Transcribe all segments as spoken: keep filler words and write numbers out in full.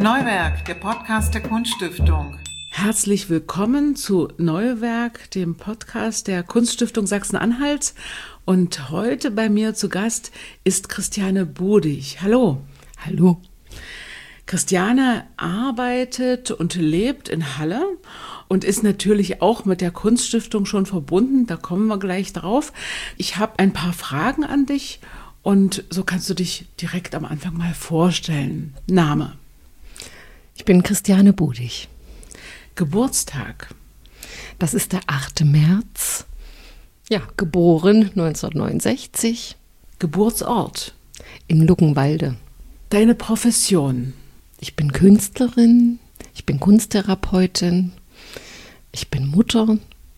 Neuwerk, der Podcast der Kunststiftung. Herzlich willkommen zu Neuwerk, dem Podcast der Kunststiftung Sachsen-Anhalt. Und heute bei mir zu Gast ist Christiane Bodig. Hallo. Hallo. Christiane arbeitet und lebt in Halle und ist natürlich auch mit der Kunststiftung schon verbunden. Da kommen wir gleich drauf. Ich habe ein paar Fragen an dich und so kannst du dich direkt am Anfang mal vorstellen. Name? Ich bin Christiane Bodig. Geburtstag? Das ist der achte März. Ja, geboren neunzehnhundertneunundsechzig. Geburtsort? In Luckenwalde. Deine Profession? Ich bin Künstlerin, ich bin Kunsttherapeutin, ich bin Mutter.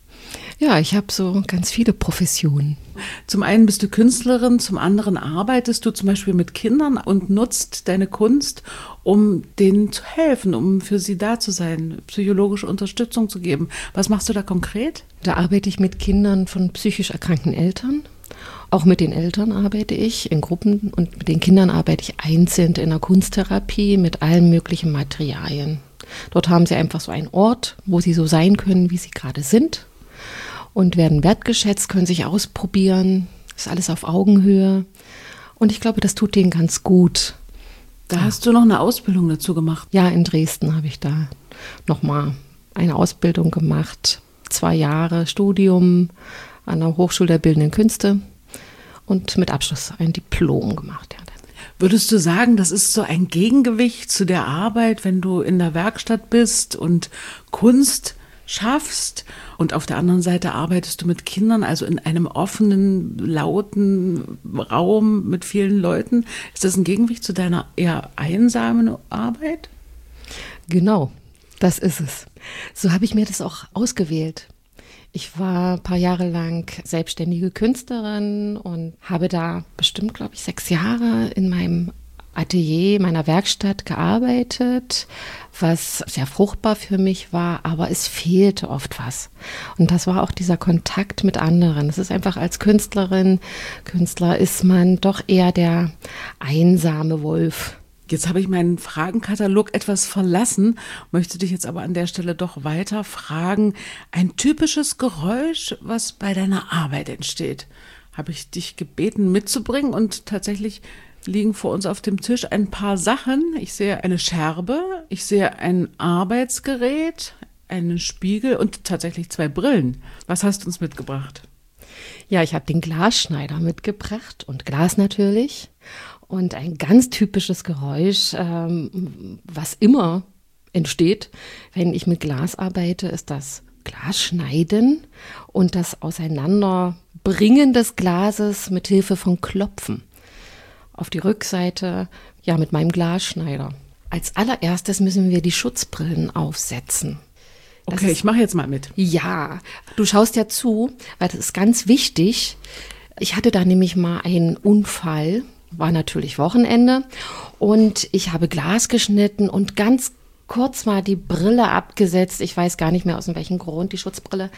Ja, ich habe so ganz viele Professionen. Zum einen bist du Künstlerin, zum anderen arbeitest du zum Beispiel mit Kindern und nutzt deine Kunst, um denen zu helfen, um für sie da zu sein, psychologische Unterstützung zu geben. Was machst du da konkret? Da arbeite ich mit Kindern von psychisch erkrankten Eltern. Auch mit den Eltern arbeite ich in Gruppen und mit den Kindern arbeite ich einzeln in der Kunsttherapie mit allen möglichen Materialien. Dort haben sie einfach so einen Ort, wo sie so sein können, wie sie gerade sind und werden wertgeschätzt, können sich ausprobieren. Das ist alles auf Augenhöhe und ich glaube, das tut denen ganz gut. Da hast du noch eine Ausbildung dazu gemacht? Ja, in Dresden habe ich da nochmal eine Ausbildung gemacht. Zwei Jahre Studium an der Hochschule der Bildenden Künste und mit Abschluss ein Diplom gemacht. Ja. Würdest du sagen, das ist so ein Gegengewicht zu der Arbeit, wenn du in der Werkstatt bist und Kunst schaffst und auf der anderen Seite arbeitest du mit Kindern, also in einem offenen, lauten Raum mit vielen Leuten? Ist das ein Gegengewicht zu deiner eher einsamen Arbeit? Genau, das ist es. So habe ich mir das auch ausgewählt. Ich war ein paar Jahre lang selbstständige Künstlerin und habe da bestimmt, glaube ich, sechs Jahre in meinem Atelier, meiner Werkstatt gearbeitet, was sehr fruchtbar für mich war, aber es fehlte oft was. Und das war auch dieser Kontakt mit anderen. Es ist einfach als Künstlerin, Künstler ist man doch eher der einsame Wolf. Jetzt habe ich meinen Fragenkatalog etwas verlassen, möchte dich jetzt aber an der Stelle doch weiter fragen. Ein typisches Geräusch, was bei deiner Arbeit entsteht, habe ich dich gebeten mitzubringen und tatsächlich liegen vor uns auf dem Tisch ein paar Sachen. Ich sehe eine Scherbe, ich sehe ein Arbeitsgerät, einen Spiegel und tatsächlich zwei Brillen. Was hast du uns mitgebracht? Ja, ich habe den Glasschneider mitgebracht und Glas natürlich. Und ein ganz typisches Geräusch, ähm, was immer entsteht, wenn ich mit Glas arbeite, ist das Glasschneiden und das Auseinanderbringen des Glases mit Hilfe von Klopfen. Auf die Rückseite, ja, mit meinem Glasschneider. Als allererstes müssen wir die Schutzbrillen aufsetzen. Das okay, ist, ich mache jetzt mal mit. Ja, du schaust ja zu, weil das ist ganz wichtig. Ich hatte da nämlich mal einen Unfall. War natürlich Wochenende und ich habe Glas geschnitten und ganz kurz mal die Brille abgesetzt. Ich weiß gar nicht mehr aus welchem Grund, die Schutzbrille.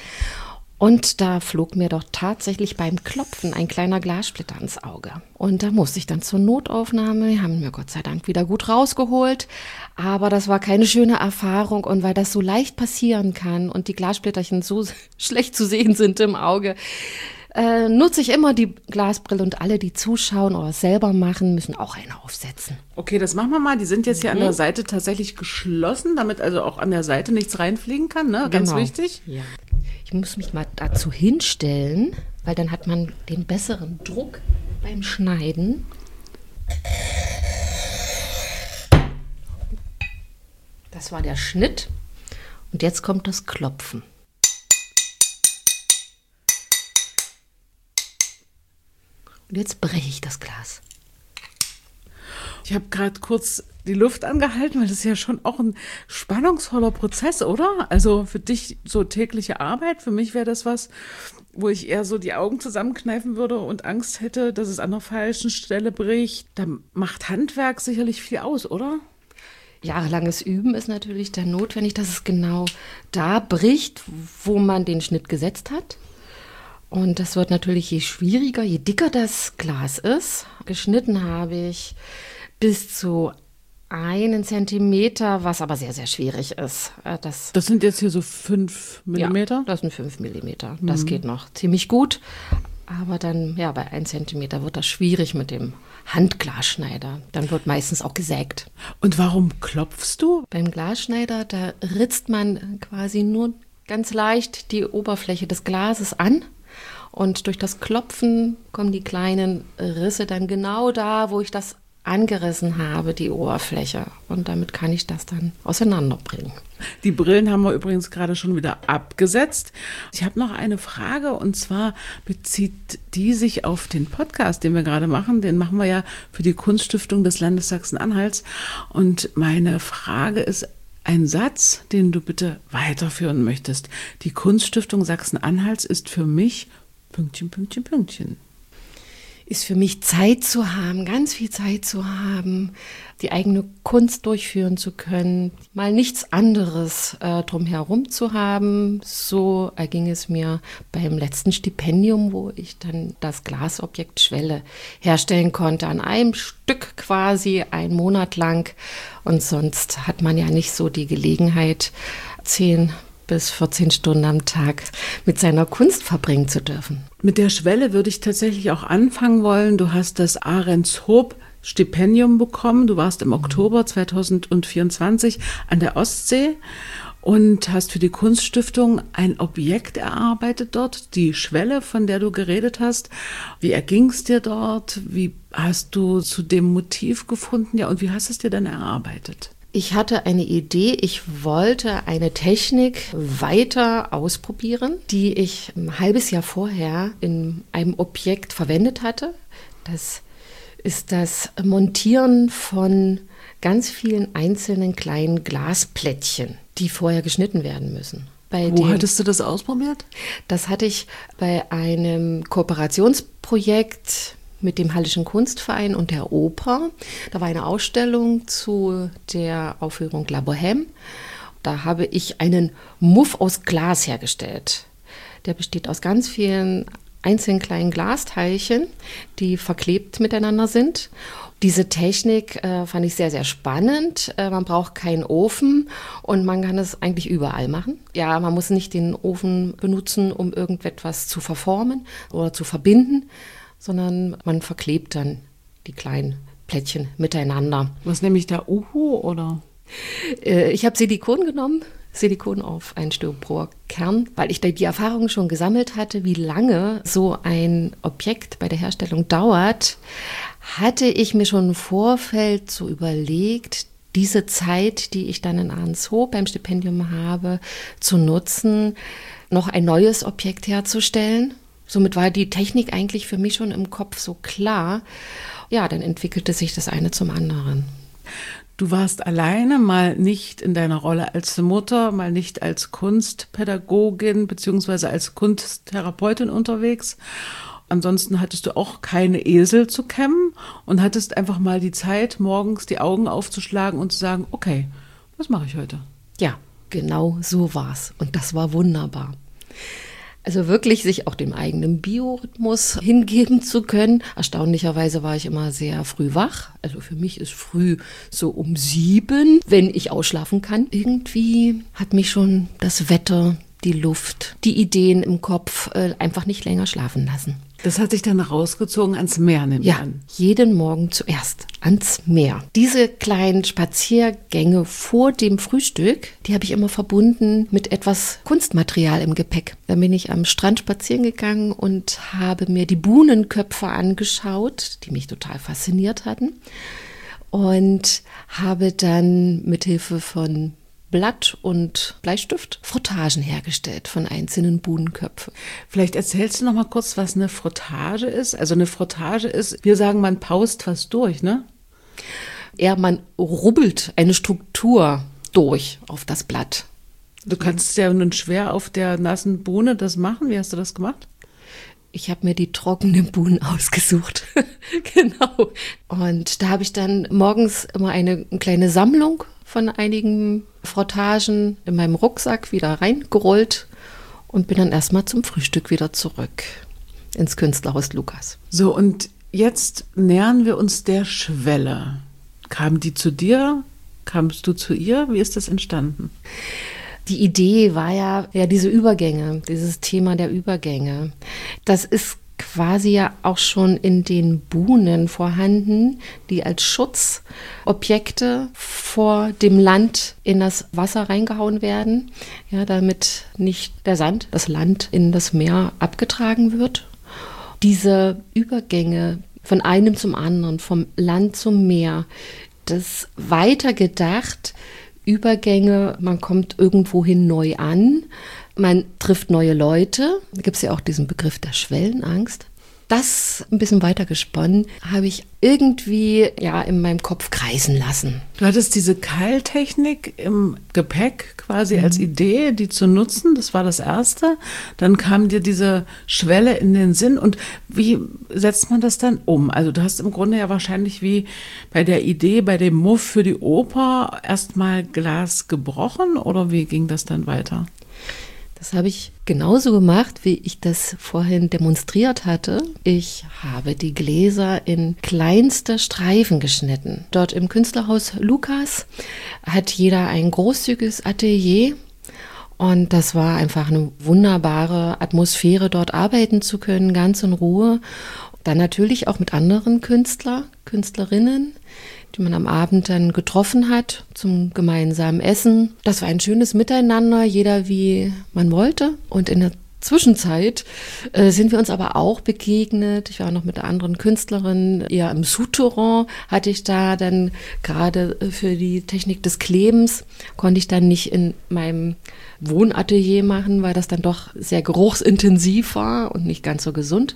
Und da flog mir doch tatsächlich beim Klopfen ein kleiner Glassplitter ins Auge. Und da musste ich dann zur Notaufnahme, die haben mir Gott sei Dank wieder gut rausgeholt. Aber das war keine schöne Erfahrung und weil das so leicht passieren kann und die Glassplitterchen so schlecht zu sehen sind im Auge, Äh, nutze ich immer die Glasbrille und alle, die zuschauen oder selber machen, müssen auch eine aufsetzen. Okay, das machen wir mal. Die sind jetzt hier mhm. an der Seite tatsächlich geschlossen, damit also auch an der Seite nichts reinfliegen kann, ne? Ganz genau. wichtig. Ja. Ich muss mich mal dazu hinstellen, weil dann hat man den besseren Druck beim Schneiden. Das war der Schnitt und jetzt kommt das Klopfen. Und jetzt breche ich das Glas. Ich habe gerade kurz die Luft angehalten, weil das ist ja schon auch ein spannungsvoller Prozess, oder? Also für dich so tägliche Arbeit, für mich wäre das was, wo ich eher so die Augen zusammenkneifen würde und Angst hätte, dass es an der falschen Stelle bricht. Da macht Handwerk sicherlich viel aus, oder? Jahrelanges Üben ist natürlich dann notwendig, dass es genau da bricht, wo man den Schnitt gesetzt hat. Und das wird natürlich je schwieriger, je dicker das Glas ist. Geschnitten habe ich bis zu einen Zentimeter, was aber sehr, sehr schwierig ist. Äh, Das, Das sind jetzt hier so fünf Millimeter? Ja, das sind fünf Millimeter. Das geht noch ziemlich gut. Aber dann, ja, bei ein Zentimeter wird das schwierig mit dem Handglasschneider. Dann wird meistens auch gesägt. Und warum klopfst du? Beim Glasschneider, da ritzt man quasi nur ganz leicht die Oberfläche des Glases an. Und durch das Klopfen kommen die kleinen Risse dann genau da, wo ich das angerissen habe, die Oberfläche. Und damit kann ich das dann auseinanderbringen. Die Brillen haben wir übrigens gerade schon wieder abgesetzt. Ich habe noch eine Frage, und zwar bezieht die sich auf den Podcast, den wir gerade machen. Den machen wir ja für die Kunststiftung des Landes Sachsen-Anhalts. Und meine Frage ist ein Satz, den du bitte weiterführen möchtest. Die Kunststiftung Sachsen-Anhalts ist für mich Pünktchen, Pünktchen, Pünktchen. Ist für mich Zeit zu haben, ganz viel Zeit zu haben, die eigene Kunst durchführen zu können, mal nichts anderes äh, drumherum zu haben. So erging es mir beim letzten Stipendium, wo ich dann das Glasobjekt Schwelle herstellen konnte, an einem Stück quasi einen Monat lang. Und sonst hat man ja nicht so die Gelegenheit, zehn bis vierzehn Stunden am Tag mit seiner Kunst verbringen zu dürfen. Mit der Schwelle würde ich tatsächlich auch anfangen wollen. Du hast das Ahrenshoop-Stipendium bekommen. Du warst im Oktober zweitausendvierundzwanzig an der Ostsee und hast für die Kunststiftung ein Objekt erarbeitet dort, die Schwelle, von der du geredet hast. Wie erging es dir dort? Wie hast du zu dem Motiv gefunden? Ja, und wie hast du es dir dann erarbeitet? Ich hatte eine Idee, ich wollte eine Technik weiter ausprobieren, die ich ein halbes Jahr vorher in einem Objekt verwendet hatte. Das ist das Montieren von ganz vielen einzelnen kleinen Glasplättchen, die vorher geschnitten werden müssen. Bei Wo dem, hattest du das ausprobiert? Das hatte ich bei einem Kooperationsprojekt mit dem Hallischen Kunstverein und der Oper. Da war eine Ausstellung zu der Aufführung La Bohème. Da habe ich einen Muff aus Glas hergestellt. Der besteht aus ganz vielen einzelnen kleinen Glasteilchen, die verklebt miteinander sind. Diese Technik äh, fand ich sehr, sehr spannend. Äh, man braucht keinen Ofen und man kann es eigentlich überall machen. Ja, man muss nicht den Ofen benutzen, um irgendetwas zu verformen oder zu verbinden, sondern man verklebt dann die kleinen Plättchen miteinander. Was nehme ich da, Uhu oder? Äh, ich habe Silikon genommen, Silikon auf einen Styroporkern, weil ich da die Erfahrung schon gesammelt hatte, wie lange so ein Objekt bei der Herstellung dauert, hatte ich mir schon im Vorfeld so überlegt, diese Zeit, die ich dann in Ahrenshoop beim Stipendium habe, zu nutzen, noch ein neues Objekt herzustellen. Somit war die Technik eigentlich für mich schon im Kopf so klar. Ja, dann entwickelte sich das eine zum anderen. Du warst alleine, mal nicht in deiner Rolle als Mutter, mal nicht als Kunstpädagogin beziehungsweise als Kunsttherapeutin unterwegs. Ansonsten hattest du auch keine Esel zu kämmen und hattest einfach mal die Zeit, morgens die Augen aufzuschlagen und zu sagen, okay, was mache ich heute? Ja, genau so war's. Und das war wunderbar. Also wirklich sich auch dem eigenen Biorhythmus hingeben zu können. Erstaunlicherweise war ich immer sehr früh wach. Also für mich ist früh so um sieben, wenn ich ausschlafen kann. Irgendwie hat mich schon das Wetter, die Luft, die Ideen im Kopf äh, einfach nicht länger schlafen lassen. Das hat sich dann rausgezogen ans Meer, nehme ich Ja, an. jeden Morgen zuerst ans Meer. Diese kleinen Spaziergänge vor dem Frühstück, die habe ich immer verbunden mit etwas Kunstmaterial im Gepäck. Dann bin ich am Strand spazieren gegangen und habe mir die Buhnenköpfe angeschaut, die mich total fasziniert hatten. Und habe dann mithilfe von Blatt und Bleistift Frottagen hergestellt von einzelnen Buhnenköpfen. Vielleicht erzählst du noch mal kurz, was eine Frottage ist. Also eine Frottage ist, wir sagen, man paust was durch, ne? Ja, man rubbelt eine Struktur durch auf das Blatt. Du kannst ja nun schwer auf der nassen Bohne das machen. Wie hast du das gemacht? Ich habe mir die trockenen Buhnen ausgesucht. Genau. Und da habe ich dann morgens immer eine kleine Sammlung von einigen Frottagen in meinem Rucksack wieder reingerollt und bin dann erstmal zum Frühstück wieder zurück ins Künstlerhaus Lukas. So, und jetzt nähern wir uns der Schwelle. Kam die zu dir? Kamst du zu ihr? Wie ist das entstanden? Die Idee war ja, ja diese Übergänge, dieses Thema der Übergänge. Das ist quasi ja auch schon in den Buhnen vorhanden, die als Schutzobjekte vor dem Land in das Wasser reingehauen werden, ja, damit nicht der Sand, das Land in das Meer abgetragen wird. Diese Übergänge von einem zum anderen, vom Land zum Meer, das weitergedacht, Übergänge, man kommt irgendwohin neu an, man trifft neue Leute. Da gibt es ja auch diesen Begriff der Schwellenangst. Das ein bisschen weiter gesponnen, habe ich irgendwie ja in meinem Kopf kreisen lassen. Du hattest diese Keiltechnik im Gepäck quasi mhm. als Idee, die zu nutzen. Das war das Erste. Dann kam dir diese Schwelle in den Sinn. Und wie setzt man das dann um? Also du hast im Grunde ja wahrscheinlich wie bei der Idee, bei dem Muff für die Oper erstmal Glas gebrochen. Oder wie ging das dann weiter? Das habe ich genauso gemacht, wie ich das vorhin demonstriert hatte. Ich habe die Gläser in kleinste Streifen geschnitten. Dort im Künstlerhaus Lukas hat jeder ein großzügiges Atelier. Und das war einfach eine wunderbare Atmosphäre, dort arbeiten zu können, ganz in Ruhe. Dann natürlich auch mit anderen Künstlern, Künstlerinnen, die man am Abend dann getroffen hat zum gemeinsamen Essen. Das war ein schönes Miteinander, jeder wie man wollte. Und in der Zwischenzeit äh, sind wir uns aber auch begegnet. Ich war noch mit einer anderen Künstlerin, eher im Souterrain hatte ich da dann gerade für die Technik des Klebens, konnte ich dann nicht in meinem Wohnatelier machen, weil das dann doch sehr geruchsintensiv war und nicht ganz so gesund,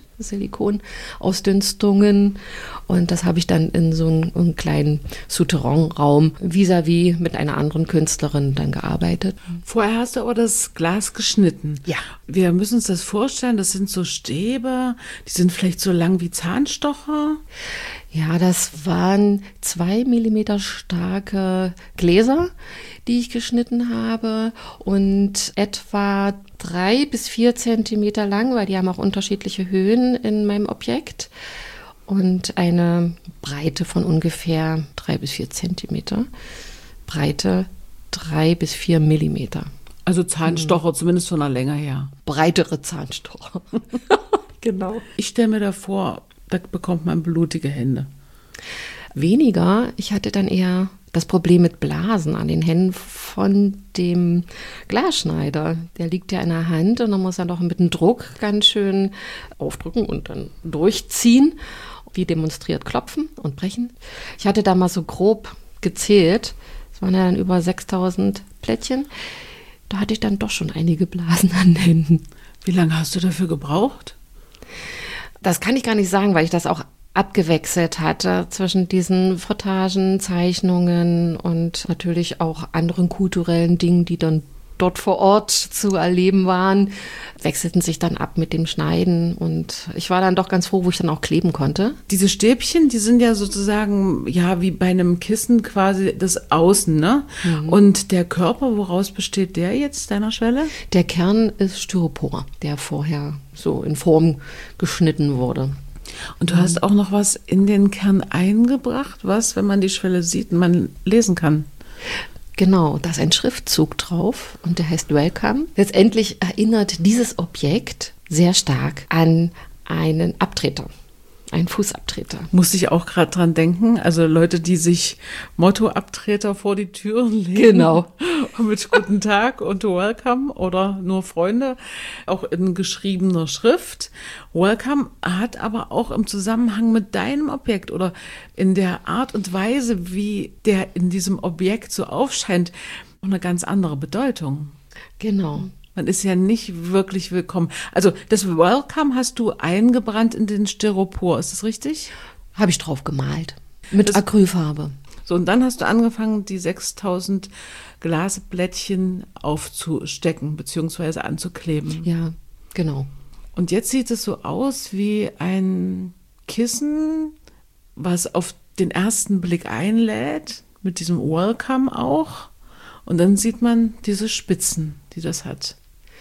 Silikonausdünstungen. Und das habe ich dann in so einem, einem kleinen Souterrain-Raum vis-à-vis mit einer anderen Künstlerin dann gearbeitet. Vorher hast du aber das Glas geschnitten. Ja. Wir müssen uns das vorstellen, das sind so Stäbe, die sind vielleicht so lang wie Zahnstocher. Ja, das waren zwei Millimeter starke Gläser, die ich geschnitten habe und etwa drei bis vier Zentimeter lang, weil die haben auch unterschiedliche Höhen in meinem Objekt und eine Breite von ungefähr drei bis vier Zentimeter, Breite drei bis vier Millimeter. Also Zahnstocher, hm. zumindest von der Länge her. Breitere Zahnstocher. Genau. Ich stelle mir da vor, da bekommt man blutige Hände. Weniger. Ich hatte dann eher das Problem mit Blasen an den Händen von dem Glasschneider. Der liegt ja in der Hand und dann muss er doch mit dem Druck ganz schön aufdrücken und dann durchziehen. Wie demonstriert, klopfen und brechen. Ich hatte da mal so grob gezählt. Es waren ja dann über sechstausend Plättchen. Da hatte ich dann doch schon einige Blasen an den Händen. Wie lange hast du dafür gebraucht? Das kann ich gar nicht sagen, weil ich das auch abgewechselt hatte zwischen diesen Frottagen, Zeichnungen und natürlich auch anderen kulturellen Dingen, die dann dort vor Ort zu erleben waren, wechselten sich dann ab mit dem Schneiden und ich war dann doch ganz froh, wo ich dann auch kleben konnte. Diese Stäbchen, die sind ja sozusagen, ja, wie bei einem Kissen quasi das Außen, ne? Mhm. Und der Körper, woraus besteht der jetzt, deiner Schwelle? Der Kern ist Styropor, der vorher so in Form geschnitten wurde. Und du hast auch noch was in den Kern eingebracht, was, wenn man die Schwelle sieht, man lesen kann. Genau, da ist ein Schriftzug drauf und der heißt Welcome. Letztendlich erinnert dieses Objekt sehr stark an einen Abtreter, einen Fußabtreter. Musste ich auch gerade dran denken, also Leute, die sich Mottoabtreter vor die Türen legen. Genau. Mit Guten Tag und Welcome oder nur Freunde, auch in geschriebener Schrift. Welcome hat aber auch im Zusammenhang mit deinem Objekt oder in der Art und Weise, wie der in diesem Objekt so aufscheint, eine ganz andere Bedeutung. Genau. Man ist ja nicht wirklich willkommen. Also das Welcome hast du eingebrannt in den Styropor, ist das richtig? Habe ich drauf gemalt, mit das, Acrylfarbe. So, und dann hast du angefangen, die sechstausend Glasblättchen aufzustecken bzw. anzukleben. Ja, genau. Und jetzt sieht es so aus wie ein Kissen, was auf den ersten Blick einlädt, mit diesem Welcome auch. Und dann sieht man diese Spitzen, die das hat.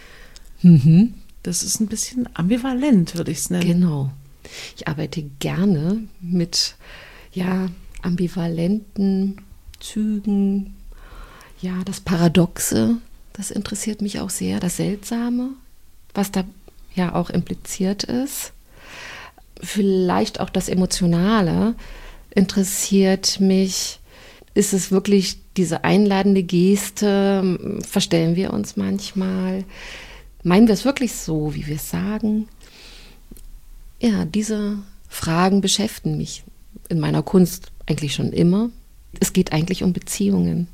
Mhm. Das ist ein bisschen ambivalent, würde ich es nennen. Genau. Ich arbeite gerne mit, ja, ambivalenten Zügen. Ja, das Paradoxe, das interessiert mich auch sehr, das Seltsame, was da ja auch impliziert ist. Vielleicht auch das Emotionale interessiert mich. Ist es wirklich diese einladende Geste? Verstellen wir uns manchmal? Meinen wir es wirklich so, wie wir es sagen? Ja, diese Fragen beschäftigen mich in meiner Kunst eigentlich schon immer. Es geht eigentlich um Beziehungen.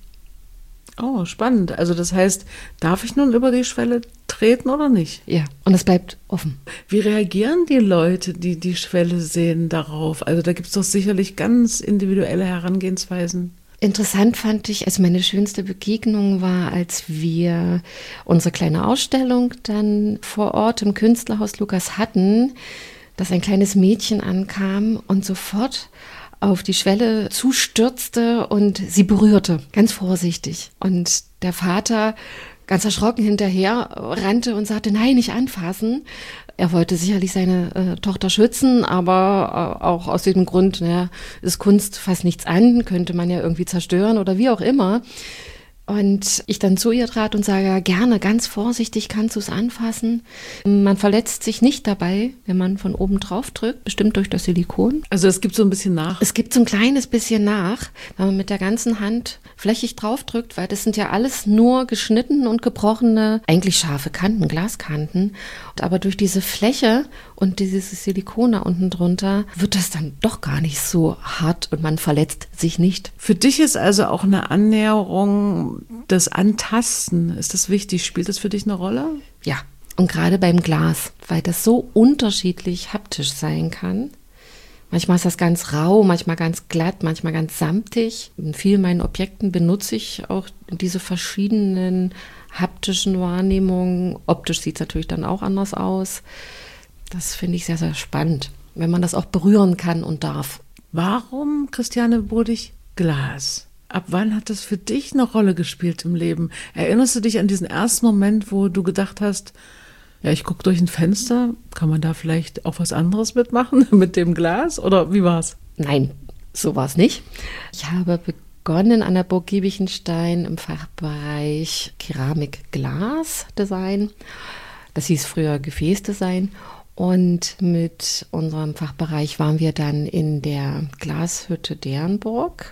Oh, spannend. Also das heißt, darf ich nun über die Schwelle treten oder nicht? Ja, und es bleibt offen. Wie reagieren die Leute, die die Schwelle sehen, darauf? Also da gibt es doch sicherlich ganz individuelle Herangehensweisen. Interessant fand ich, also meine schönste Begegnung war, als wir unsere kleine Ausstellung dann vor Ort im Künstlerhaus Lukas hatten, dass ein kleines Mädchen ankam und sofort auf die Schwelle zustürzte und sie berührte, ganz vorsichtig. Und der Vater ganz erschrocken hinterher rannte und sagte, nein, nicht anfassen. Er wollte sicherlich seine äh, Tochter schützen, aber äh, auch aus dem Grund, naja, ist Kunst fast nichts an, könnte man ja irgendwie zerstören oder wie auch immer. Und ich dann zu ihr trat und sage, ja, gerne, ganz vorsichtig kannst du es anfassen. Man verletzt sich nicht dabei, wenn man von oben drauf drückt, bestimmt durch das Silikon. Also es gibt so ein bisschen nach. Es gibt so ein kleines bisschen nach, wenn man mit der ganzen Hand flächig drauf drückt, weil das sind ja alles nur geschnitten und gebrochene, eigentlich scharfe Kanten, Glaskanten. Aber durch diese Fläche und dieses Silikon da unten drunter wird das dann doch gar nicht so hart und man verletzt sich nicht. Für dich ist also auch eine Annäherung, das Antasten, ist das wichtig? Spielt das für dich eine Rolle? Ja, und gerade beim Glas, weil das so unterschiedlich haptisch sein kann. Manchmal ist das ganz rau, manchmal ganz glatt, manchmal ganz samtig. In vielen meinen Objekten benutze ich auch diese verschiedenen haptischen Wahrnehmungen. Optisch sieht es natürlich dann auch anders aus. Das finde ich sehr, sehr spannend, wenn man das auch berühren kann und darf. Warum, Christiane Bodig, Glas? Ab wann hat das für dich eine Rolle gespielt im Leben? Erinnerst du dich an diesen ersten Moment, wo du gedacht hast, ja, ich gucke durch ein Fenster, kann man da vielleicht auch was anderes mitmachen mit dem Glas? Oder wie war's? Nein, so war es nicht. Ich habe begonnen an der Burg Giebichenstein im Fachbereich Keramik-Glas-Design. Das hieß früher Gefäßdesign. Und mit unserem Fachbereich waren wir dann in der Glashütte Dernburg.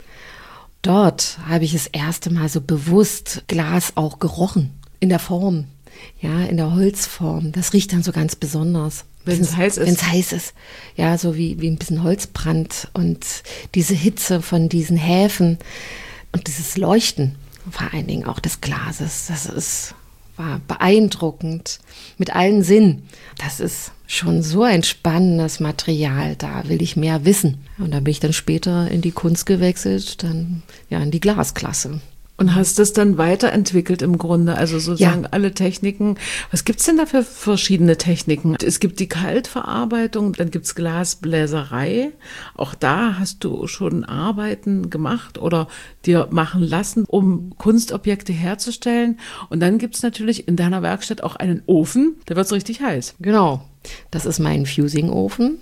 Dort habe ich das erste Mal so bewusst Glas auch gerochen, in der Form, ja, in der Holzform. Das riecht dann so ganz besonders. Wenn es heiß ist. Wenn es heiß ist, ja, so wie, wie ein bisschen Holzbrand und diese Hitze von diesen Häfen und dieses Leuchten, vor allen Dingen auch des Glases, das ist, war beeindruckend mit allen Sinnen. Das ist schon so ein spannendes Material, da will ich mehr wissen. Und da bin ich dann später in die Kunst gewechselt, dann ja in die Glasklasse. Und hast das dann weiterentwickelt im Grunde, also sozusagen Ja. alle Techniken. Was gibt's denn da für verschiedene Techniken? Es gibt die Kaltverarbeitung, dann gibt's Glasbläserei. Auch da hast du schon Arbeiten gemacht oder dir machen lassen, um Kunstobjekte herzustellen. Und dann gibt's natürlich in deiner Werkstatt auch einen Ofen, der wird's richtig heiß. Genau, das ist mein Fusing-Ofen.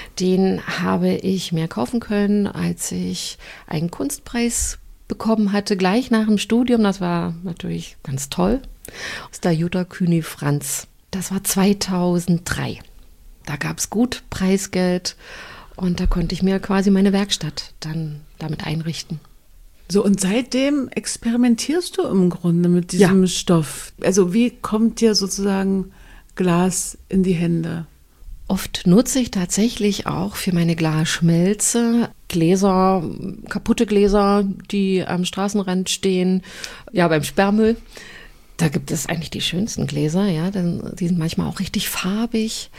Den habe ich mir kaufen können, als ich einen Kunstpreis bekommen hatte, gleich nach dem Studium. Das war natürlich ganz toll. Das ist der Jutta Kühni-Franz. Das war zweitausenddrei. Da gab es gut Preisgeld und da konnte ich mir quasi meine Werkstatt dann damit einrichten. So, und seitdem experimentierst du im Grunde mit diesem Ja. Stoff. Also wie kommt dir sozusagen Glas in die Hände? Oft nutze ich tatsächlich auch für meine Glasschmelze Gläser, kaputte Gläser, die am Straßenrand stehen, ja, beim Sperrmüll. Da gibt es eigentlich die schönsten Gläser, ja, denn die sind manchmal auch richtig farbig.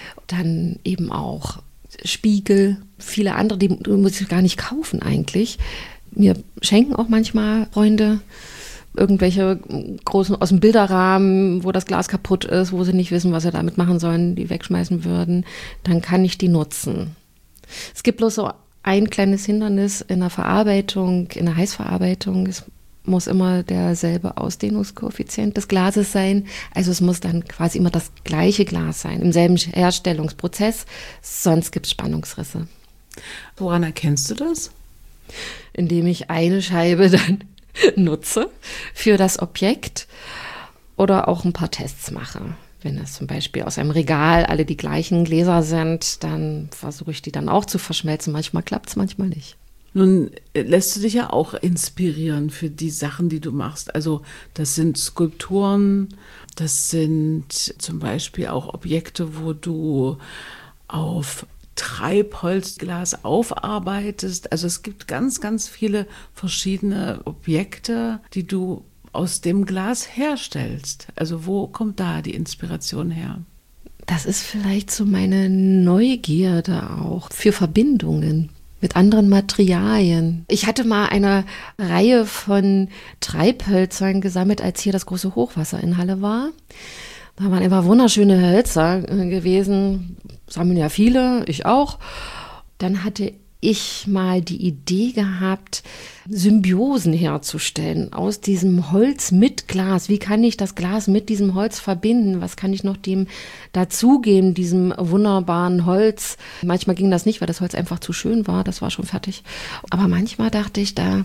Dann eben auch Spiegel, viele andere, die muss ich gar nicht kaufen eigentlich. Mir schenken auch manchmal Freunde irgendwelche großen aus dem Bilderrahmen, wo das Glas kaputt ist, wo sie nicht wissen, was sie damit machen sollen, die wegschmeißen würden, dann kann ich die nutzen. Es gibt bloß so ein kleines Hindernis in der Verarbeitung, in der Heißverarbeitung. Es muss immer derselbe Ausdehnungskoeffizient des Glases sein. Also es muss dann quasi immer das gleiche Glas sein, im selben Herstellungsprozess, sonst gibt es Spannungsrisse. Woran erkennst du das? Indem ich eine Scheibe dann nutze für das Objekt oder auch ein paar Tests mache. Wenn es zum Beispiel aus einem Regal alle die gleichen Gläser sind, dann versuche ich die dann auch zu verschmelzen. Manchmal klappt es, manchmal nicht. Nun lässt du dich ja auch inspirieren für die Sachen, die du machst. Also das sind Skulpturen, das sind zum Beispiel auch Objekte, wo du auf Treibholzglas aufarbeitest. Also es gibt ganz, ganz viele verschiedene Objekte, die du aus dem Glas herstellst. Also wo kommt da die Inspiration her? Das ist vielleicht so meine Neugierde auch für Verbindungen mit anderen Materialien. Ich hatte mal eine Reihe von Treibhölzern gesammelt, als hier das große Hochwasser in Halle war. Da waren einfach wunderschöne Hölzer gewesen, sammeln ja viele, ich auch. Dann hatte ich mal die Idee gehabt, Symbiosen herzustellen aus diesem Holz mit Glas. Wie kann ich das Glas mit diesem Holz verbinden? Was kann ich noch dem dazugeben, diesem wunderbaren Holz? Manchmal ging das nicht, weil das Holz einfach zu schön war. Das war schon fertig. Aber manchmal dachte ich, da,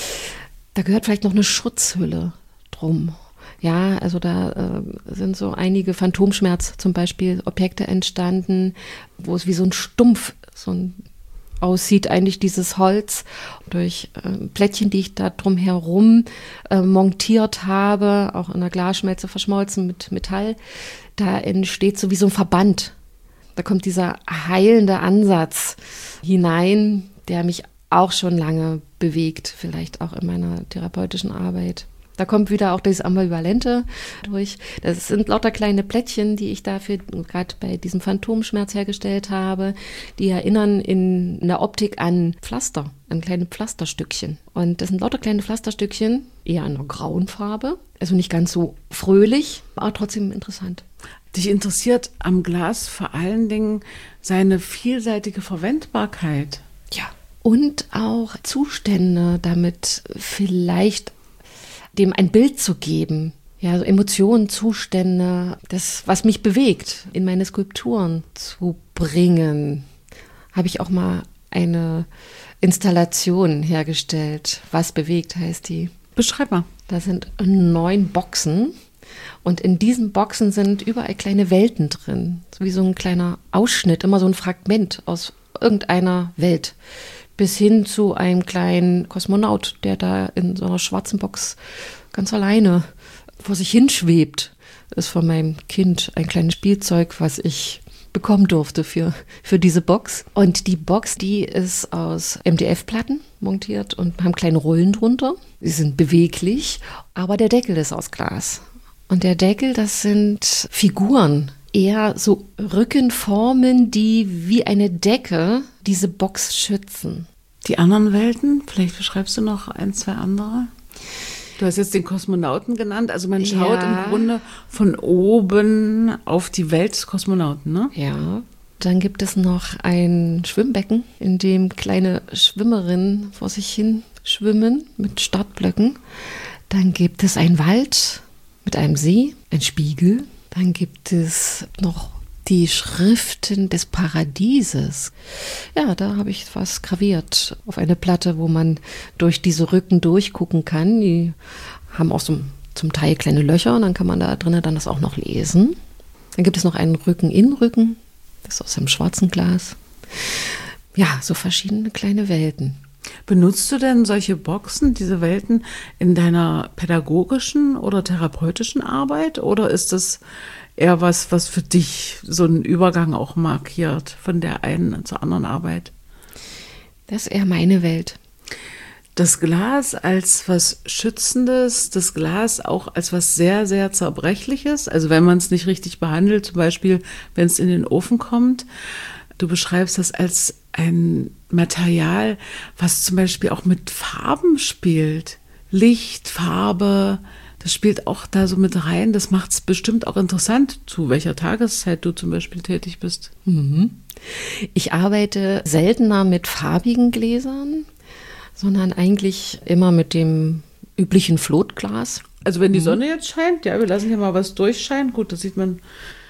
da gehört vielleicht noch eine Schutzhülle drum. Ja, also da äh, sind so einige Phantomschmerz zum Beispiel Objekte entstanden, wo es wie so ein Stumpf, so ein aussieht eigentlich dieses Holz durch äh, Plättchen, die ich da drumherum äh, montiert habe, auch in der Glasschmelze verschmolzen mit Metall. Da entsteht so wie so ein Verband. Da kommt dieser heilende Ansatz hinein, der mich auch schon lange bewegt, vielleicht auch in meiner therapeutischen Arbeit. Da kommt wieder auch dieses Ambivalente durch. Das sind lauter kleine Plättchen, die ich dafür gerade bei diesem Phantomschmerz hergestellt habe. Die erinnern in, in der Optik an Pflaster, an kleine Pflasterstückchen. Und das sind lauter kleine Pflasterstückchen, eher in einer grauen Farbe. Also nicht ganz so fröhlich, aber trotzdem interessant. Dich interessiert am Glas vor allen Dingen seine vielseitige Verwendbarkeit. Ja. Und auch Zustände, damit vielleicht dem ein Bild zu geben, ja, so Emotionen, Zustände, das, was mich bewegt, in meine Skulpturen zu bringen. Habe ich auch mal eine Installation hergestellt. Was bewegt heißt die? Beschreib mal. Da sind neun Boxen und in diesen Boxen sind überall kleine Welten drin. So wie so ein kleiner Ausschnitt, immer so ein Fragment aus irgendeiner Welt. Bis hin zu einem kleinen Kosmonaut, der da in so einer schwarzen Box ganz alleine vor sich hinschwebt. Das ist von meinem Kind ein kleines Spielzeug, was ich bekommen durfte für, für diese Box. Und die Box, die ist aus M D F-Platten montiert und haben kleine Rollen drunter. Sie sind beweglich, aber der Deckel ist aus Glas. Und der Deckel, das sind Figuren, eher so Rückenformen, die wie eine Decke diese Box schützen. Die anderen Welten, vielleicht beschreibst du noch ein, zwei andere? Du hast jetzt den Kosmonauten genannt, also man schaut Ja. im Grunde von oben auf die Welt des Kosmonauten, ne? Ja. Dann gibt es noch ein Schwimmbecken, in dem kleine Schwimmerinnen vor sich hin schwimmen mit Startblöcken. Dann gibt es einen Wald mit einem See, ein Spiegel. Dann gibt es noch die Schriften des Paradieses. Ja, da habe ich was graviert auf eine Platte, wo man durch diese Rücken durchgucken kann. Die haben auch so zum Teil kleine Löcher und dann kann man da drinnen dann das auch noch lesen. Dann gibt es noch einen Rücken in Rücken, das ist aus einem schwarzen Glas. Ja, so verschiedene kleine Welten. Benutzt du denn solche Boxen, diese Welten, in deiner pädagogischen oder therapeutischen Arbeit? Oder ist das eher was, was für dich so einen Übergang auch markiert von der einen zur anderen Arbeit? Das ist eher meine Welt. Das Glas als was Schützendes, das Glas auch als was sehr, sehr Zerbrechliches. Also wenn man es nicht richtig behandelt, zum Beispiel wenn es in den Ofen kommt. Du beschreibst das als ein Material, was zum Beispiel auch mit Farben spielt. Licht, Farbe, das spielt auch da so mit rein. Das macht es bestimmt auch interessant, zu welcher Tageszeit du zum Beispiel tätig bist. Mhm. Ich arbeite seltener mit farbigen Gläsern, sondern eigentlich immer mit dem üblichen Flotglas. Also wenn die Sonne jetzt scheint, ja, wir lassen hier mal was durchscheinen. Gut, das sieht man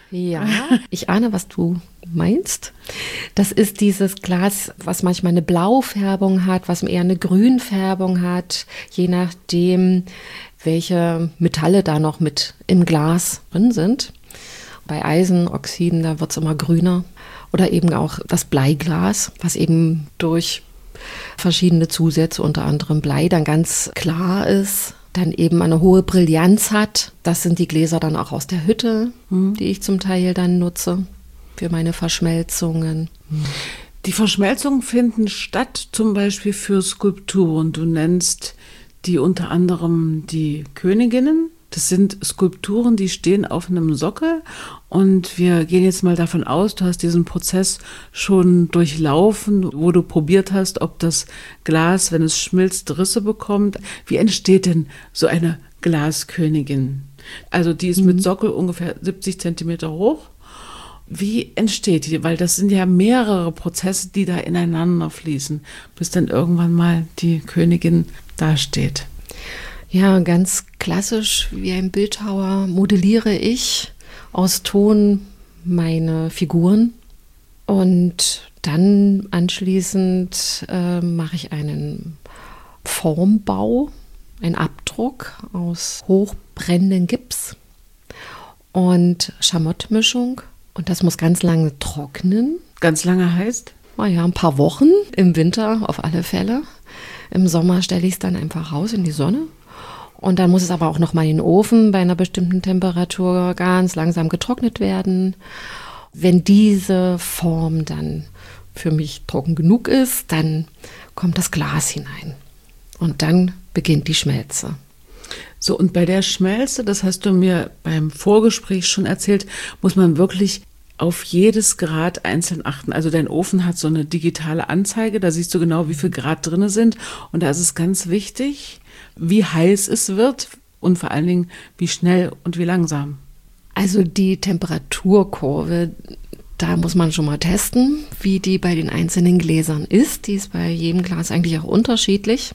Ja, ich ahne, was du meinst. Das ist dieses Glas, was manchmal eine Blaufärbung hat, was eher eine Grünfärbung hat, je nachdem, welche Metalle da noch mit im Glas drin sind. Bei Eisenoxiden, da wird es immer grüner. Oder eben auch das Bleiglas, was eben durch verschiedene Zusätze, unter anderem Blei, dann ganz klar ist, dann eben eine hohe Brillanz hat. Das sind die Gläser dann auch aus der Hütte, mhm. die ich zum Teil dann nutze für meine Verschmelzungen. Die Verschmelzungen finden statt, zum Beispiel für Skulpturen. Du nennst die unter anderem die Königinnen. Das sind Skulpturen, die stehen auf einem Sockel und wir gehen jetzt mal davon aus, du hast diesen Prozess schon durchlaufen, wo du probiert hast, ob das Glas, wenn es schmilzt, Risse bekommt. Wie entsteht denn so eine Glaskönigin? Also die ist mhm. mit Sockel ungefähr siebzig Zentimeter hoch. Wie entsteht die? Weil das sind ja mehrere Prozesse, die da ineinander fließen, bis dann irgendwann mal die Königin dasteht. Ja, ganz klassisch wie ein Bildhauer modelliere ich aus Ton meine Figuren und dann anschließend äh, mache ich einen Formbau, einen Abdruck aus hochbrennendem Gips und Schamottmischung und das muss ganz lange trocknen. Ganz lange heißt? Na ja, ein paar Wochen, im Winter auf alle Fälle. Im Sommer stelle ich es dann einfach raus in die Sonne. Und dann muss es aber auch noch mal in den Ofen bei einer bestimmten Temperatur ganz langsam getrocknet werden. Wenn diese Form dann für mich trocken genug ist, dann kommt das Glas hinein. Und dann beginnt die Schmelze. So, und bei der Schmelze, das hast du mir beim Vorgespräch schon erzählt, muss man wirklich auf jedes Grad einzeln achten. Also dein Ofen hat so eine digitale Anzeige, da siehst du genau, wie viel Grad drin sind. Und da ist es ganz wichtig, wie heiß es wird und vor allen Dingen, wie schnell und wie langsam. Also die Temperaturkurve, da muss man schon mal testen, wie die bei den einzelnen Gläsern ist. Die ist bei jedem Glas eigentlich auch unterschiedlich.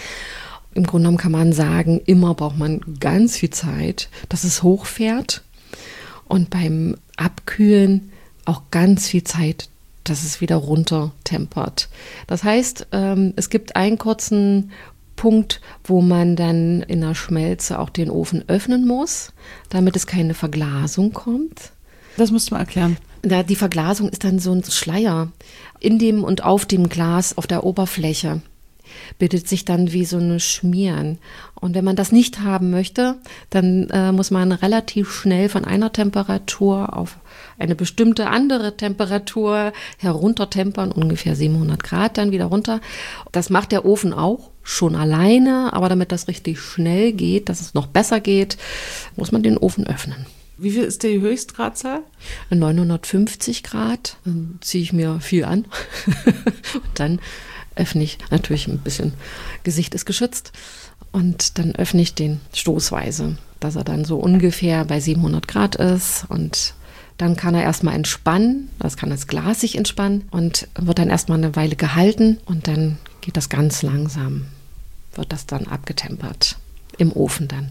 Im Grunde genommen kann man sagen, immer braucht man ganz viel Zeit, dass es hochfährt. Und beim Abkühlen auch ganz viel Zeit, dass es wieder runter tempert. Das heißt, es gibt einen kurzen Punkt, wo man dann in der Schmelze auch den Ofen öffnen muss, damit es keine Verglasung kommt. Das musst du mal erklären. Da die Verglasung ist dann so ein Schleier. In dem und auf dem Glas, auf der Oberfläche, bildet sich dann wie so eine Schmieren. Und wenn man das nicht haben möchte, dann äh, muss man relativ schnell von einer Temperatur auf eine bestimmte andere Temperatur heruntertempern, ungefähr siebenhundert Grad dann wieder runter. Das macht der Ofen auch schon alleine, aber damit das richtig schnell geht, dass es noch besser geht, muss man den Ofen öffnen. Wie viel ist die Höchstgradzahl? neunhundertfünfzig Grad, dann ziehe ich mir viel an und dann öffne ich natürlich ein bisschen, Gesicht ist geschützt und dann öffne ich den stoßweise, dass er dann so ungefähr bei siebenhundert Grad ist und dann kann er erstmal entspannen, das kann das Glas sich entspannen und wird dann erstmal eine Weile gehalten und dann geht das ganz langsam, wird das dann abgetempert im Ofen dann.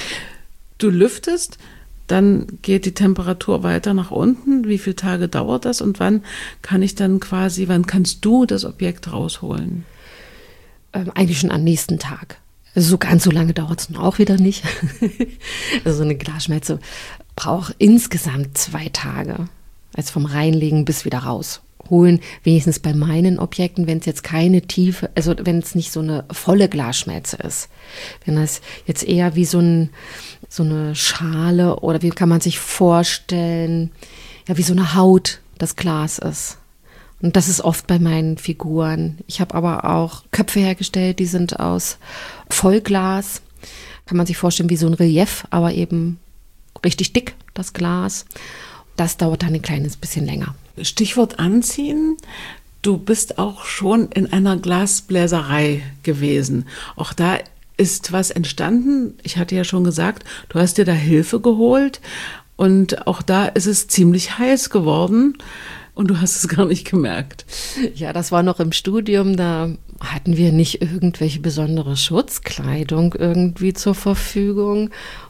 Du lüftest, dann geht die Temperatur weiter nach unten. Wie viele Tage dauert das und wann kann ich dann quasi, wann kannst du das Objekt rausholen? Ähm, eigentlich schon am nächsten Tag. Also so ganz so lange dauert es nun auch wieder nicht. Also so eine Glasschmelze braucht insgesamt zwei Tage. Also vom Reinlegen bis wieder rausholen. Wenigstens bei meinen Objekten, wenn es jetzt keine tiefe, also wenn es nicht so eine volle Glasschmelze ist. Wenn das jetzt eher wie so, ein, so eine Schale oder wie kann man sich vorstellen, ja wie so eine Haut das Glas ist. Und das ist oft bei meinen Figuren. Ich habe aber auch Köpfe hergestellt, die sind aus Vollglas. Kann man sich vorstellen wie so ein Relief, aber eben richtig dick, das Glas. Das dauert dann ein kleines bisschen länger. Stichwort Anziehen. Du bist auch schon in einer Glasbläserei gewesen. Auch da ist was entstanden. Ich hatte ja schon gesagt, du hast dir da Hilfe geholt. Und auch da ist es ziemlich heiß geworden. Und du hast es gar nicht gemerkt. Ja, das war noch im Studium, da hatten wir nicht irgendwelche besondere Schutzkleidung irgendwie zur Verfügung.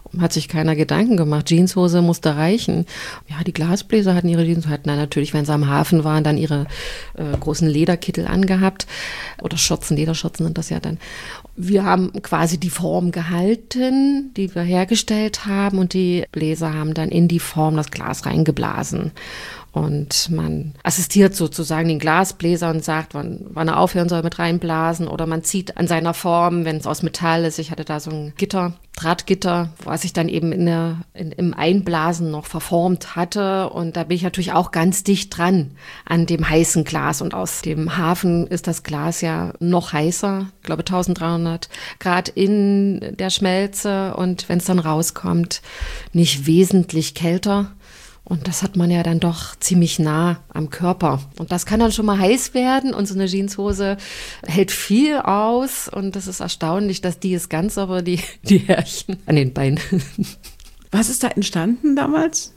hat sich keiner Gedanken gemacht. Jeanshose musste reichen. Ja, die Glasbläser hatten ihre Jeanshose, hatten dann natürlich, wenn sie am Hafen waren, dann ihre äh, großen Lederkittel angehabt. Oder Schürzen, Lederschürzen sind das ja dann. Wir haben quasi die Form gehalten, die wir hergestellt haben, und die Bläser haben dann in die Form das Glas reingeblasen. Und man assistiert sozusagen den Glasbläser und sagt, wann, wann er aufhören soll mit reinblasen, oder man zieht an seiner Form, wenn es aus Metall ist. Ich hatte da so ein Gitter, Drahtgitter, was ich dann eben in der, in, im Einblasen noch verformt hatte. Und da bin ich natürlich auch ganz dicht dran an dem heißen Glas. Und aus dem Hafen ist das Glas ja noch heißer, ich glaube dreizehnhundert Grad in der Schmelze. Und wenn es dann rauskommt, nicht wesentlich kälter. Und das hat man ja dann doch ziemlich nah am Körper. Und das kann dann schon mal heiß werden. Und so eine Jeanshose hält viel aus. Und das ist erstaunlich, dass die es ganz, aber die, die Härchen an den Beinen. Was ist da entstanden damals?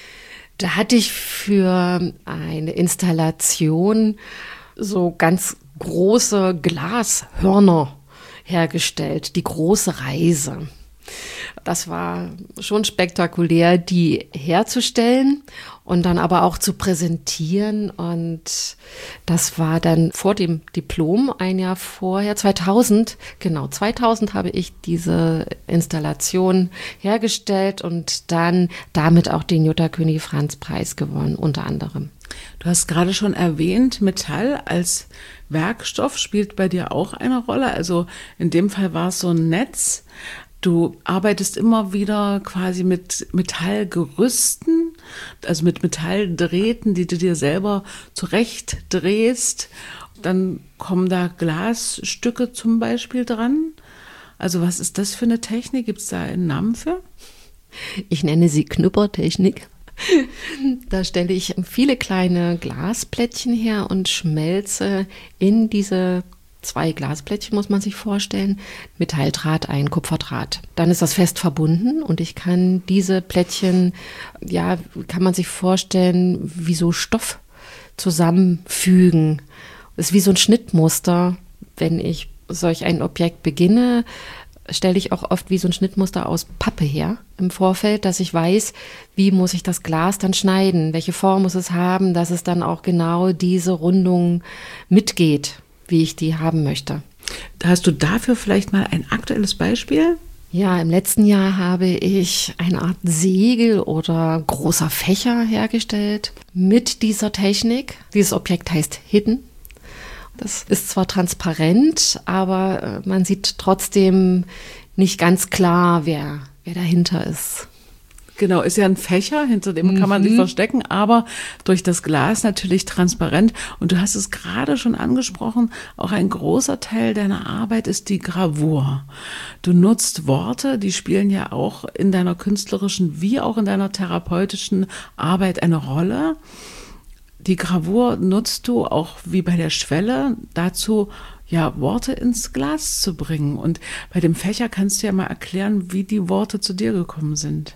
Da hatte ich für eine Installation so ganz große Glashörner hergestellt. Die große Reise. Das war schon spektakulär, die herzustellen und dann aber auch zu präsentieren. Und das war dann vor dem Diplom, ein Jahr vorher, zweitausend. Genau, zweitausend habe ich diese Installation hergestellt und dann damit auch den Jutta-König-Franz-Preis gewonnen, unter anderem. Du hast gerade schon erwähnt, Metall als Werkstoff spielt bei dir auch eine Rolle. Also in dem Fall war es so ein Netz. Du arbeitest immer wieder quasi mit Metallgerüsten, also mit Metalldrähten, die du dir selber zurecht drehst. Dann kommen da Glasstücke zum Beispiel dran. Also was ist das für eine Technik? Gibt es da einen Namen für? Ich nenne sie Knüppertechnik. Da stelle ich viele kleine Glasplättchen her und schmelze in diese zwei Glasplättchen, muss man sich vorstellen, Metalldraht, ein Kupferdraht. Dann ist das fest verbunden und ich kann diese Plättchen, ja, kann man sich vorstellen, wie so Stoff zusammenfügen. Das ist wie so ein Schnittmuster. Wenn ich solch ein Objekt beginne, stelle ich auch oft wie so ein Schnittmuster aus Pappe her im Vorfeld, dass ich weiß, wie muss ich das Glas dann schneiden, welche Form muss es haben, dass es dann auch genau diese Rundung mitgeht, wie ich die haben möchte. Hast du dafür vielleicht mal ein aktuelles Beispiel? Ja, im letzten Jahr habe ich eine Art Segel oder großer Fächer hergestellt mit dieser Technik. Dieses Objekt heißt Hidden. Das ist zwar transparent, aber man sieht trotzdem nicht ganz klar, wer, wer dahinter ist. Genau, ist ja ein Fächer, hinter dem kann man sich verstecken, aber durch das Glas natürlich transparent. Und du hast es gerade schon angesprochen, auch ein großer Teil deiner Arbeit ist die Gravur. Du nutzt Worte, die spielen ja auch in deiner künstlerischen wie auch in deiner therapeutischen Arbeit eine Rolle. Die Gravur nutzt du auch wie bei der Schwelle dazu, ja, Worte ins Glas zu bringen. Und bei dem Fächer kannst du ja mal erklären, wie die Worte zu dir gekommen sind.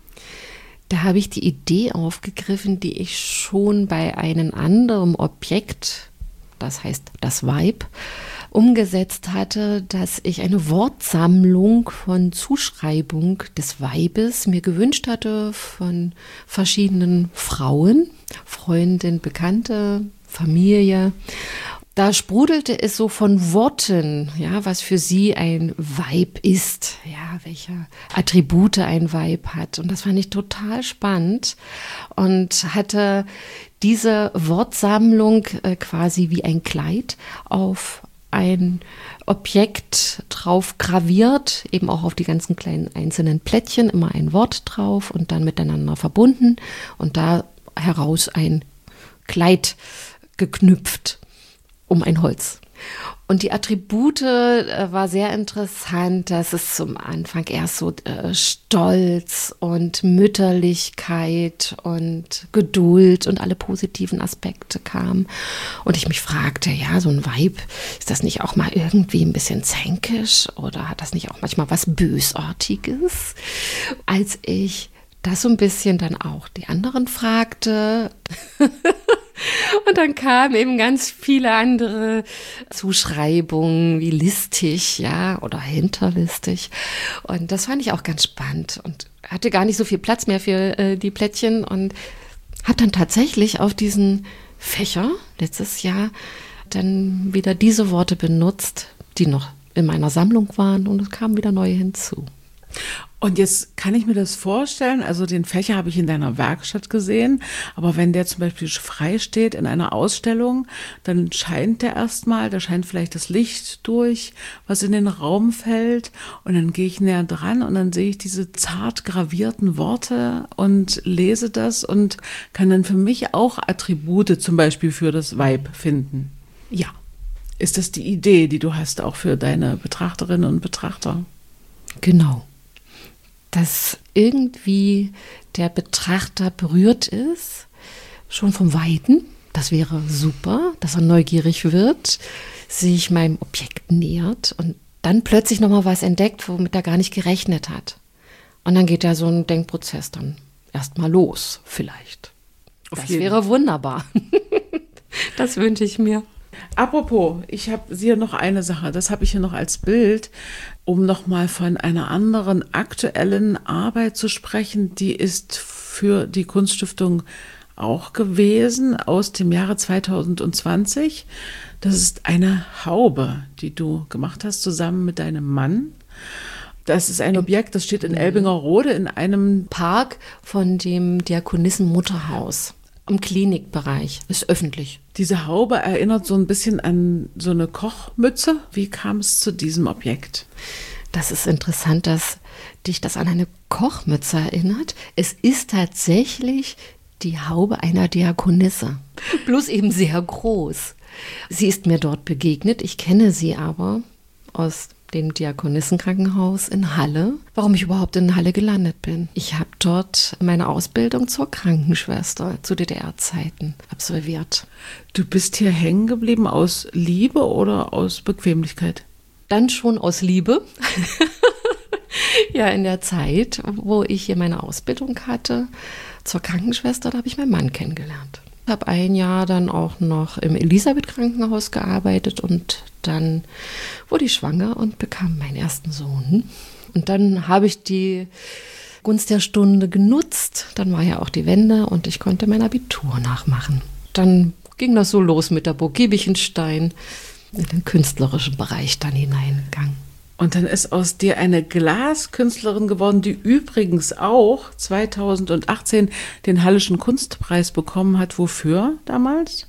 Da habe ich die Idee aufgegriffen, die ich schon bei einem anderen Objekt, das heißt das Weib, umgesetzt hatte, dass ich eine Wortsammlung von Zuschreibung des Weibes mir gewünscht hatte von verschiedenen Frauen, Freundin, Bekannte, Familie. Da sprudelte es so von Worten, ja, was für sie ein Weib ist, ja, welche Attribute ein Weib hat. Und das fand ich total spannend und hatte diese Wortsammlung äh, quasi wie ein Kleid auf ein Objekt drauf graviert, eben auch auf die ganzen kleinen einzelnen Plättchen, immer ein Wort drauf und dann miteinander verbunden und da heraus ein Kleid geknüpft um ein Holz. Und die Attribute äh, war sehr interessant, dass es zum Anfang erst so äh, Stolz und Mütterlichkeit und Geduld und alle positiven Aspekte kamen. Und ich mich fragte, ja, so ein Weib, ist das nicht auch mal irgendwie ein bisschen zänkisch oder hat das nicht auch manchmal was Bösartiges? Als ich das so ein bisschen dann auch die anderen fragte, Und dann kamen eben ganz viele andere Zuschreibungen wie listig, ja, oder hinterlistig. Und das fand ich auch ganz spannend und hatte gar nicht so viel Platz mehr für äh, die Plättchen und habe dann tatsächlich auf diesen Fächer letztes Jahr dann wieder diese Worte benutzt, die noch in meiner Sammlung waren und es kamen wieder neue hinzu. Und jetzt kann ich mir das vorstellen, also den Fächer habe ich in deiner Werkstatt gesehen, aber wenn der zum Beispiel frei steht in einer Ausstellung, dann scheint der erstmal, da scheint vielleicht das Licht durch, was in den Raum fällt und dann gehe ich näher dran und dann sehe ich diese zart gravierten Worte und lese das und kann dann für mich auch Attribute zum Beispiel für das Weib finden. Ja. Ist das die Idee, die du hast auch für deine Betrachterinnen und Betrachter? Genau. Dass irgendwie der Betrachter berührt ist, schon vom Weiten, das wäre super, dass er neugierig wird, sich meinem Objekt nähert und dann plötzlich nochmal was entdeckt, womit er gar nicht gerechnet hat. Und dann geht ja so ein Denkprozess dann erstmal los, vielleicht. Auf das jeden. wäre wunderbar. Das wünsche ich mir. Apropos, ich habe hier noch eine Sache, das habe ich hier noch als Bild, um nochmal von einer anderen aktuellen Arbeit zu sprechen, die ist für die Kunststiftung auch gewesen, aus dem Jahre zwanzig zwanzig. Das ist eine Haube, die du gemacht hast, zusammen mit deinem Mann. Das ist ein Objekt, das steht in Elbingerode in einem Park von dem Diakonissen-Mutterhaus. Im Klinikbereich, ist öffentlich. Diese Haube erinnert so ein bisschen an so eine Kochmütze. Wie kam es zu diesem Objekt? Das ist interessant, dass dich das an eine Kochmütze erinnert. Es ist tatsächlich die Haube einer Diakonisse, bloß eben sehr groß. Sie ist mir dort begegnet, ich kenne sie aber aus dem Diakonissenkrankenhaus in Halle. Warum ich überhaupt in Halle gelandet bin? Ich habe dort meine Ausbildung zur Krankenschwester zu D D R-Zeiten absolviert. Du bist hier hängen geblieben aus Liebe oder aus Bequemlichkeit? Dann schon aus Liebe. Ja, in der Zeit, wo ich hier meine Ausbildung hatte zur Krankenschwester, da habe ich meinen Mann kennengelernt. Ich habe ein Jahr dann auch noch im Elisabeth-Krankenhaus gearbeitet und dann wurde ich schwanger und bekam meinen ersten Sohn. Und dann habe ich die Gunst der Stunde genutzt. Dann war ja auch die Wende und ich konnte mein Abitur nachmachen. Dann ging das so los mit der Burg Giebichenstein, in den künstlerischen Bereich dann hineingegangen. Und dann ist aus dir eine Glaskünstlerin geworden, die übrigens auch zweitausendachtzehn den Hallischen Kunstpreis bekommen hat. Wofür damals?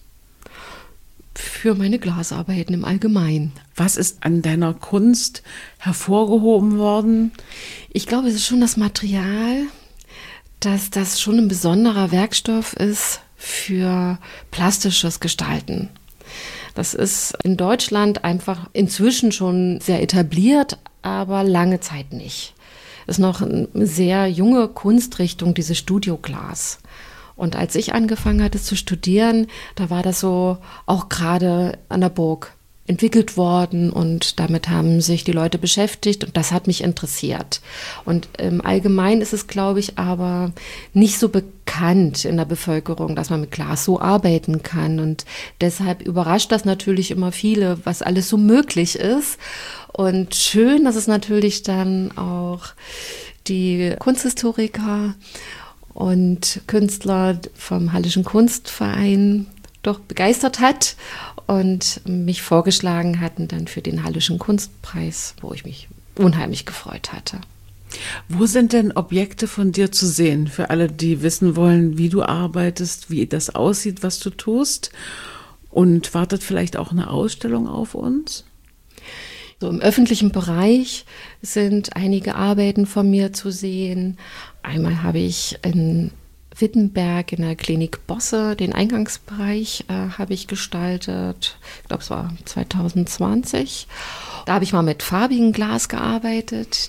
Für meine Glasarbeiten im Allgemeinen. Was ist an deiner Kunst hervorgehoben worden? Ich glaube, es ist schon das Material, dass das schon ein besonderer Werkstoff ist für plastisches Gestalten. Das ist in Deutschland einfach inzwischen schon sehr etabliert, aber lange Zeit nicht. Es ist noch eine sehr junge Kunstrichtung, diese Studioglas. Und als ich angefangen hatte zu studieren, da war das so auch gerade an der Burg entwickelt worden und damit haben sich die Leute beschäftigt und das hat mich interessiert. Und im Allgemeinen ist es, glaube ich, aber nicht so bekannt in der Bevölkerung, dass man mit Glas so arbeiten kann und deshalb überrascht das natürlich immer viele, was alles so möglich ist und schön, dass es natürlich dann auch die Kunsthistoriker und Künstler vom Hallischen Kunstverein doch begeistert hat und mich vorgeschlagen hatten dann für den Hallischen Kunstpreis, wo ich mich unheimlich gefreut hatte. Wo sind denn Objekte von dir zu sehen? Für alle, die wissen wollen, wie du arbeitest, wie das aussieht, was du tust. Und wartet vielleicht auch eine Ausstellung auf uns? So im öffentlichen Bereich sind einige Arbeiten von mir zu sehen. Einmal habe ich in Wittenberg in der Klinik Bosse, den Eingangsbereich äh, habe ich gestaltet. Ich glaube, es war zwanzig zwanzig. Da habe ich mal mit farbigem Glas gearbeitet.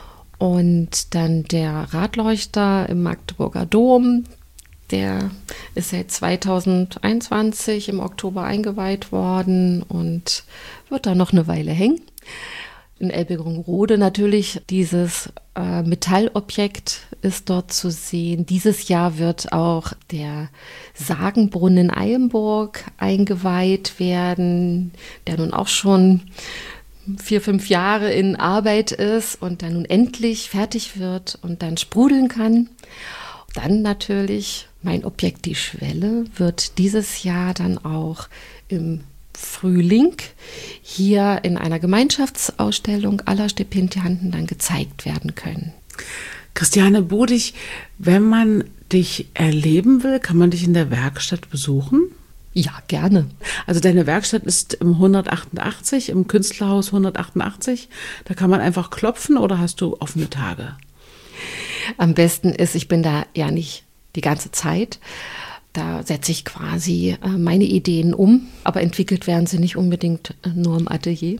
Und dann der Radleuchter im Magdeburger Dom, der ist seit zwanzig einundzwanzig im Oktober eingeweiht worden und wird da noch eine Weile hängen. in Elbingrode natürlich. Dieses äh, Metallobjekt ist dort zu sehen. Dieses Jahr wird auch der Sagenbrunnen Eilenburg eingeweiht werden, der nun auch schon vier, fünf Jahre in Arbeit ist und dann nun endlich fertig wird und dann sprudeln kann. Dann natürlich mein Objekt, die Schwelle, wird dieses Jahr dann auch im Frühling hier in einer Gemeinschaftsausstellung aller Stipendianten dann gezeigt werden können. Christiane Budig, wenn man dich erleben will, kann man dich in der Werkstatt besuchen? Ja, gerne. Also deine Werkstatt ist im hundertachtundachtzig, im Künstlerhaus hundertachtundachtzig. Da kann man einfach klopfen oder hast du offene Tage? Am besten ist, ich bin da ja nicht die ganze Zeit. Da setze ich quasi äh, meine Ideen um, aber entwickelt werden sie nicht unbedingt äh, nur im Atelier.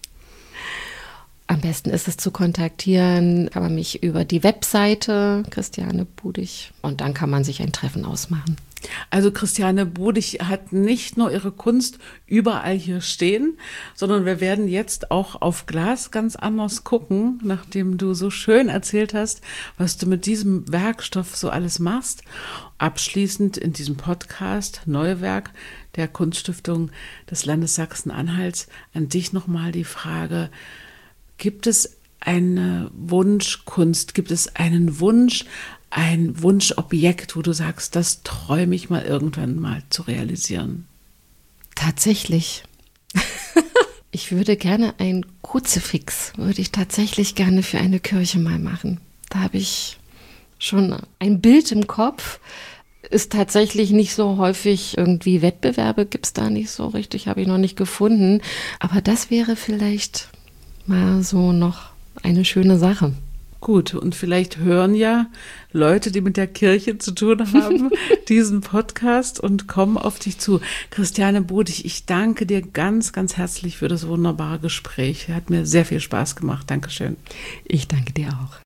Am besten ist es zu kontaktieren, kann man mich über die Webseite Christiane Budig und dann kann man sich ein Treffen ausmachen. Also Christiane Budig hat nicht nur ihre Kunst überall hier stehen, sondern wir werden jetzt auch auf Glas ganz anders gucken, nachdem du so schön erzählt hast, was du mit diesem Werkstoff so alles machst. Abschließend in diesem Podcast Neuwerk der Kunststiftung des Landes Sachsen-Anhalts an dich nochmal die Frage: Gibt es eine Wunschkunst, gibt es einen Wunsch, ein Wunschobjekt, wo du sagst, das träume ich mal irgendwann mal zu realisieren? Tatsächlich. Ich würde gerne ein Kruzifix, würde ich tatsächlich gerne für eine Kirche mal machen. Da habe ich schon ein Bild im Kopf. Ist tatsächlich nicht so häufig, irgendwie Wettbewerbe gibt es da nicht so richtig, habe ich noch nicht gefunden. Aber das wäre vielleicht mal so noch eine schöne Sache. Gut, und vielleicht hören ja Leute, die mit der Kirche zu tun haben, diesen Podcast und kommen auf dich zu. Christiane Budig, ich danke dir ganz, ganz herzlich für das wunderbare Gespräch. Hat mir sehr viel Spaß gemacht. Dankeschön. Ich danke dir auch.